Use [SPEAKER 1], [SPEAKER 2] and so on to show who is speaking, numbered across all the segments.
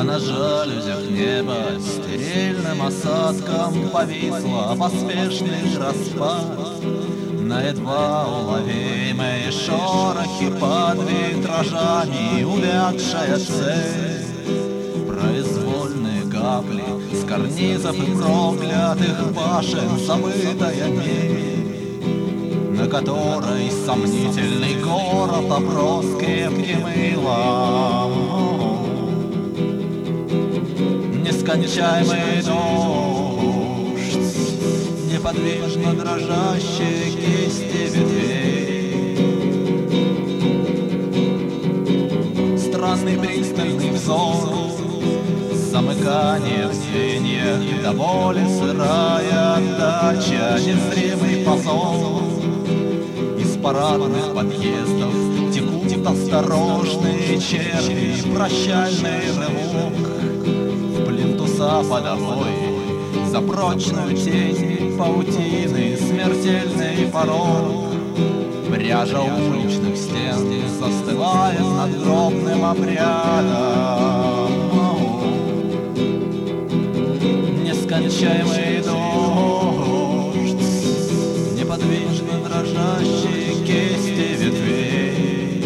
[SPEAKER 1] на жалюзях небо стерильным осадком повисло поспешный распад. На едва уловимые шорохи под витражами увядшая цель. Произвольные капли с карнизов и проклятых башен забытая мебель, на которой сомнительный город оброс крепким мылом. Нескончаемый дождь, неподвижно дрожащие кисти ветвей, странный пристальный взор, замыкание в звеньях, до боли сырая отдача, незримый позор. Из парадных подъездов текут осторожные черви, прощальный рывок в плинтуса подовой, за прочную тень паутины смертельный порог. Пряжа уличных стен застывает над гробным обрядом. Нескончаемый дождь, неподвижно дрожащие кисти ветвей,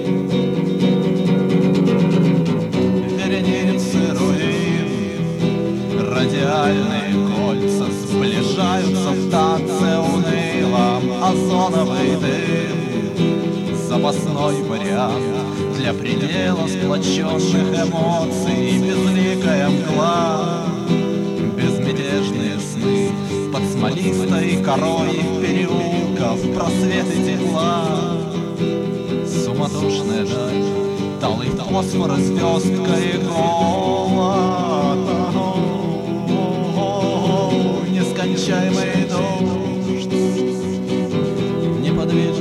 [SPEAKER 1] вереницы руин, радиальные кольца сближаются в танце унылом, озоновый дым, запасной вариант для предела сплоченных эмоций, безликая мгла, безмятежные сны под смолистой корой переулков, просветы тепла, суматошная даль, талый фосфор, звездка и голод. Нескончаемый дождь, неподвижно